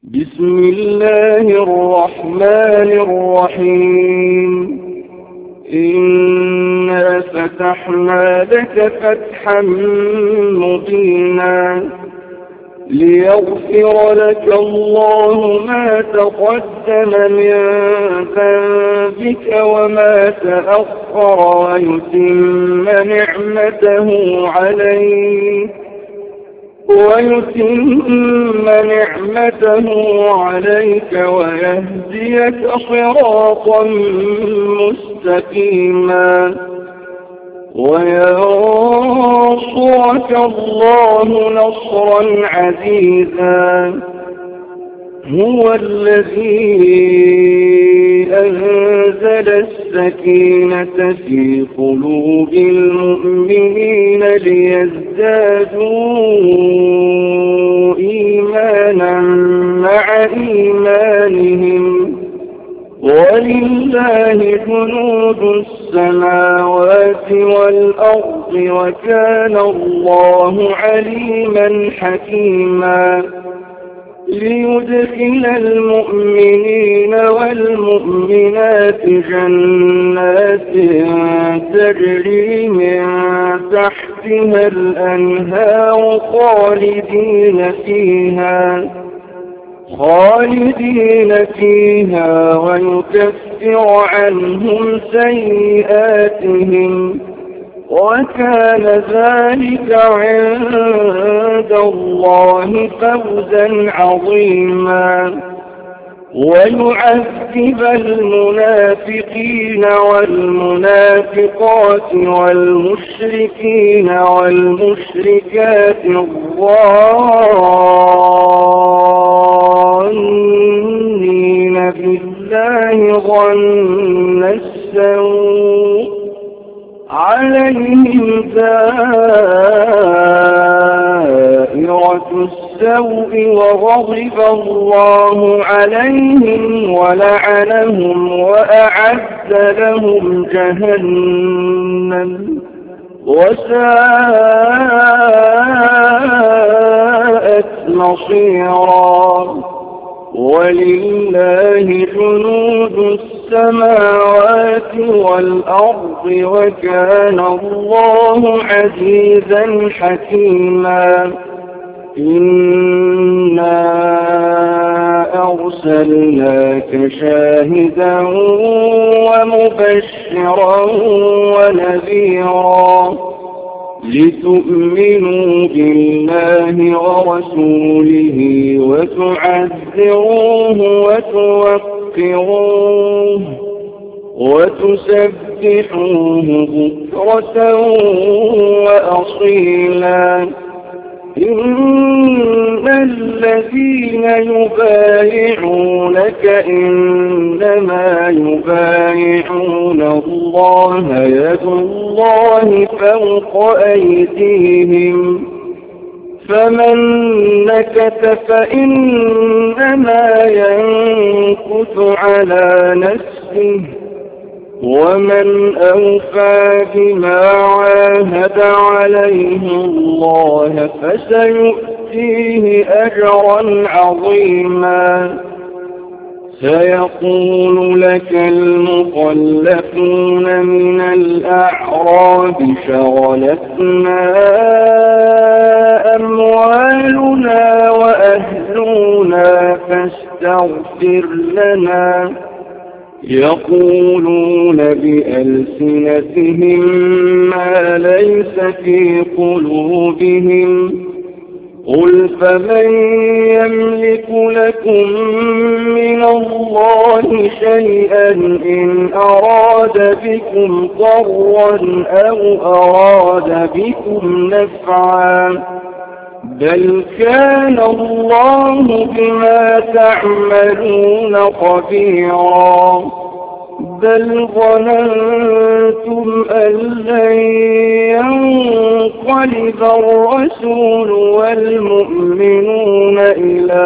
بسم الله الرحمن الرحيم. إنا فتحنا لك فتحا مبينا ليغفر لك الله ما تقدم من ذنبك وما تأخر ويتم نعمته عليك ويهديك صراطا مستقيما وينصرك الله نصرا عزيزا. هو الذي أنزل السكينة في قلوب المؤمنين ليزدادوا إيمانا مع إيمانهم ولله جنود السماوات والأرض وكان الله عليما حكيما. ليدخل المؤمنين والمؤمنات جنات تجري من تحتها الأنهار خالدين فيها ويكفر عنهم سيئاتهم وكان ذلك عند الله فوزا عظيما. ويعذب المنافقين والمنافقات والمشركين والمشركات الظانين بالله ظن السوء عليهم دائرة السوء وغضب الله عليهم ولعنهم وأعد لهم جهنم وساءت مصيرا. ولله جنود السماوات والأرض وكان الله عزيزا حكيما. إنا أرسلناك شاهدا ومبشرا ونذيرا لتؤمنوا بالله ورسوله وتعزروه وتوقروه وتسبحوه بكرة وأصيلا. إن الذين يبايعونك إنما يبايعون الله يد الله فوق أيديهم فمن نكث فإنما ينكث على نفسه ومن أوفى بما عاهد عليه الله فسيؤتيه أجرا عظيما. سيقول لك المخلفون من الأعراب شغلتنا أموالنا وأهلنا فاستغفر لنا. يقولون بألسنتهم ما ليس في قلوبهم قل فمن يملك لكم من الله شيئا إن أراد بكم ضرا أو أراد بكم نفعا بل كان الله بما تعملون خبيرا. بل ظننتم أن لن ينقلب الرسول والمؤمنون إلى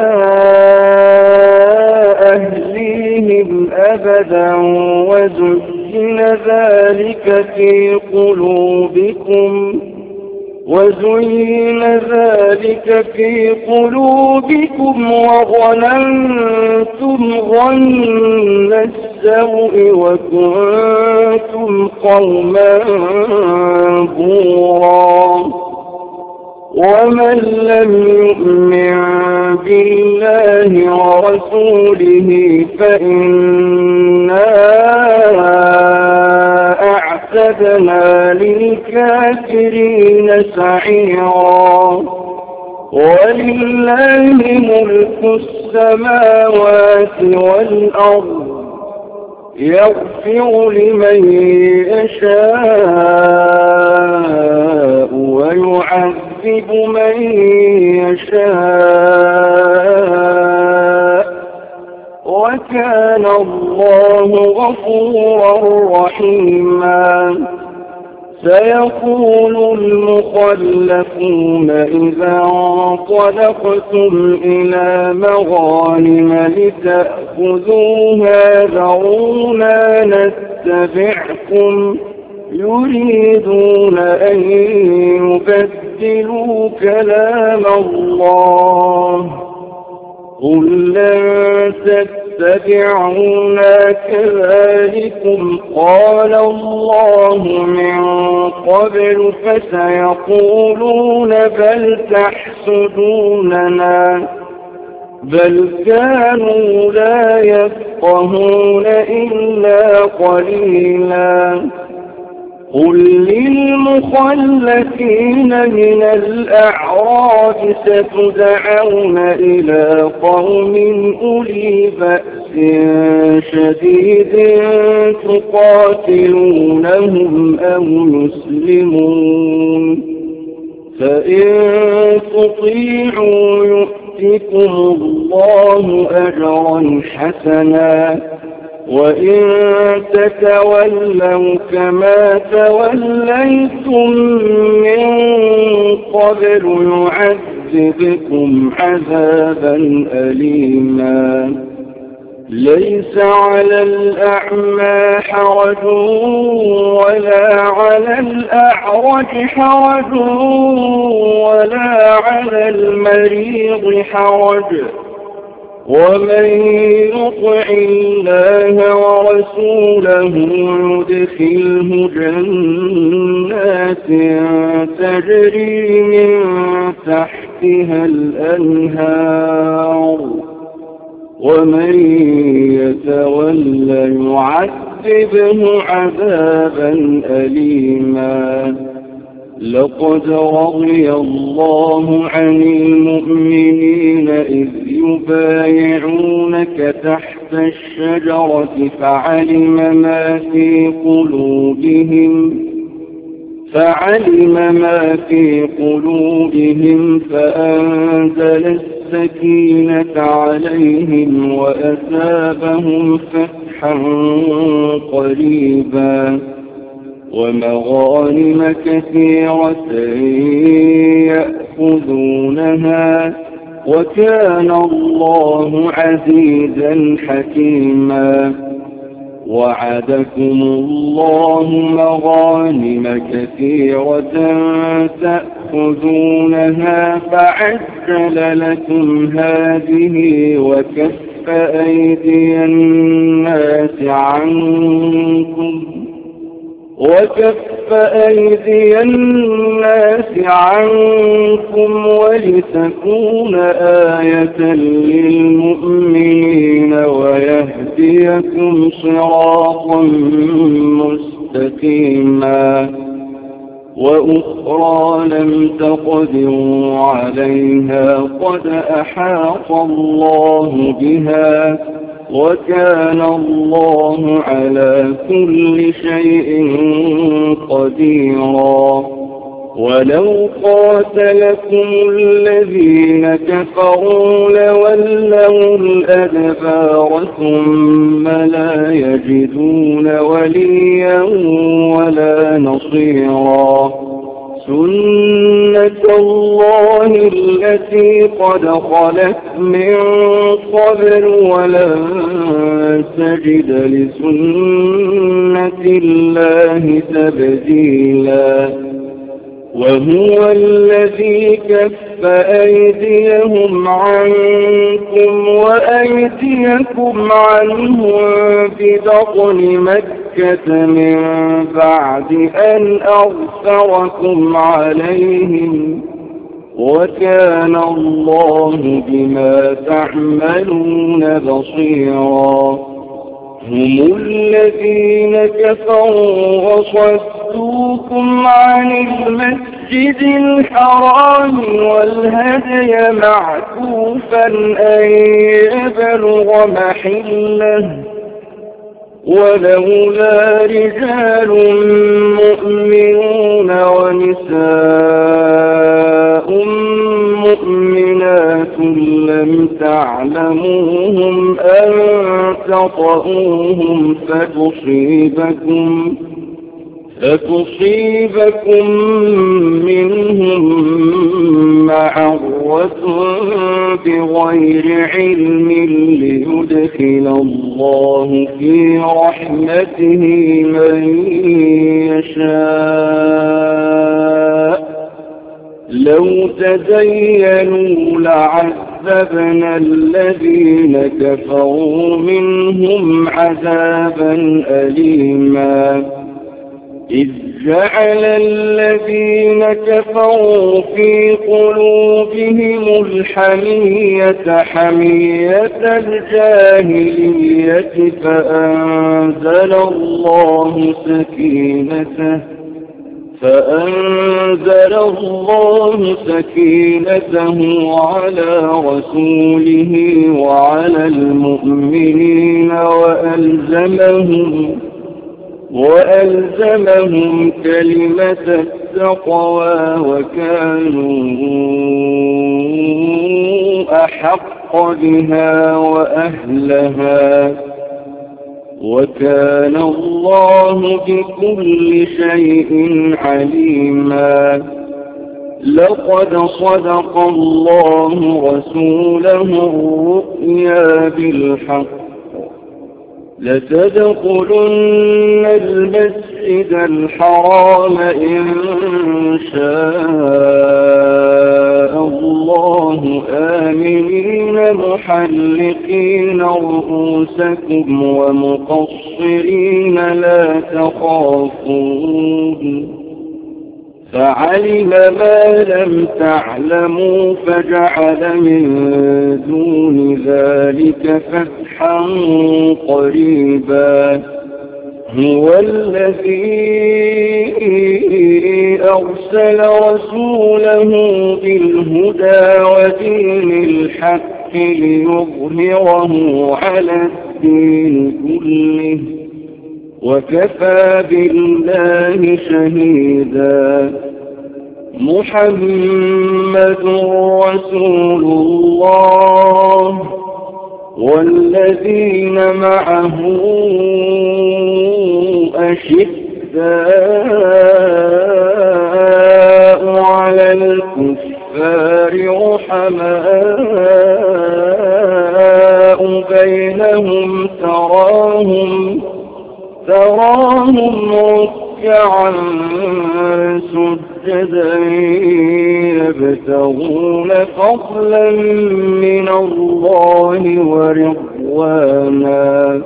أهليهم أبدا وزين ذلك في قلوبكم وزين ذلك في قلوبكم وظننتم ظن السوء وكنتم قوما بورا ومن لم يؤمن بالله ورسوله فإنا أعتدنا للكافرين سعيرا ولله ملك السماوات والأرض يغفر لمن يشاء ويعذب من يشاء وكان الله غفورا رحيما سيقول المخلفون إذا انطلقتم إلى مغانم لتأخذوها ذرونا نتبعكم يريدون أن يبدلوا كلام الله قل لن تتبعونا كذلكم قال الله من قبل فسيقولون بل تحسدوننا بل كانوا لا يفقهون إلا قليلا قل للمخلفين من الأعراب ستدعون إلى قوم أولي بأس شديد تقاتلونهم أو يسلمون فإن تطيعوا يؤتكم الله أجرا حسنا وإن تتولوا كما توليتم من قبل يعذبكم عذابا أليما ليس على الأعمى حرج ولا على الأعرج حرج ولا على المريض حرج ومن يطع الله ورسوله يدخله جنات تجري من تحتها الأنهار ومن يتولى يعذبه عذابا أليما لقد رضي الله عن المؤمنين إذ يبايعونك تحت الشجرة فعلم ما في قلوبهم فأنزل السكينة عليهم وأثابهم فتحا قريبا ومغانم كثيرة يأخذونها وكان الله عزيزا حكيما وعدكم الله مغانم كثيرة تأخذونها فعجل لكم هذه وكف أيدي الناس عنكم ولتكون آية للمؤمنين ويهديكم صراطا مستقيما وأخرى لم تقدروا عليها قد أحاط الله بها وكان الله على كل شيء قديرا ولو قاتلكم الذين كفروا لولوا الأدبار ثم لا يجدون وليا ولا نصيرا سنة الله التي قد خلت من قبل ولن تجد لسنة الله تبديلا وهو الذي كف أيديهم عنكم وأيديكم عنهم ببطن مكة من بعد أن أظفركم عليهم وكان الله بما تعملون بصيرا هم الذين كفروا وصدوكم عن المسجد الحرام والهدي معكوفا أن يبلغ محله ولولا رجال مؤمنون ونساء مؤمنات لم تعلموهم أن تطؤوهم فتصيبكم منهم معرة بغير علم ليدخل الله في رحمته من يشاء لو تزينوا لعذبنا الذين كفروا منهم عذابا أليما إذ جعل الذين كفروا في قلوبهم الحمية حمية الجاهلية فأنزل الله سكينته على رسوله وعلى المؤمنين وألزمهم كلمة التقوى وكانوا أحق بها وأهلها وكان الله بكل شيء عليما لقد صدق الله رسوله الرؤيا بالحق لتدخلن المسجد الحرام إن شاء الله آمنين محلقين رؤوسكم ومقصرين لا تخافون فعلم ما لم تعلموا فجعل من دون ذلك فتحا قريبا هو الذي أرسل رسوله بالهدى ودين الحق ليظهره على الدين كله وكفى بالله شهيدا محمد رسول الله والذين معه أشداء على الكفار رحماء بينهم تراهم ركعا سجدا يبتغون فضلا من الله ورضوانا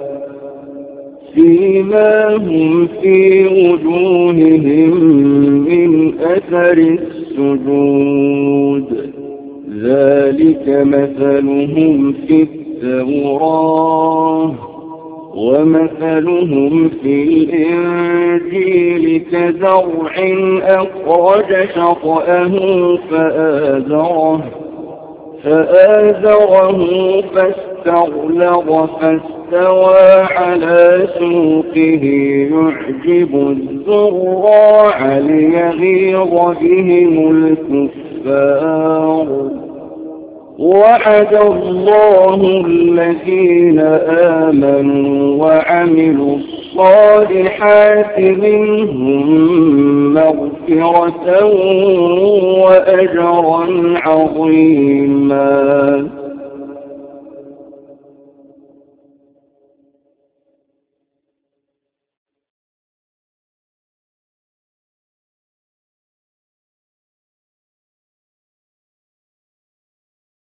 سيماهم في وجوههم من أثر السجود ذلك مثلهم في التوراة ومثلهم في الإنجيل كزرع أخرج شطأه فآزره فاستغلظ فاستوى على سوقه يعجب الزراع ليغيظ بهم الكفار وعد الله الذين آمنوا وعملوا الصالحات منهم مغفرة وأجرا عظيما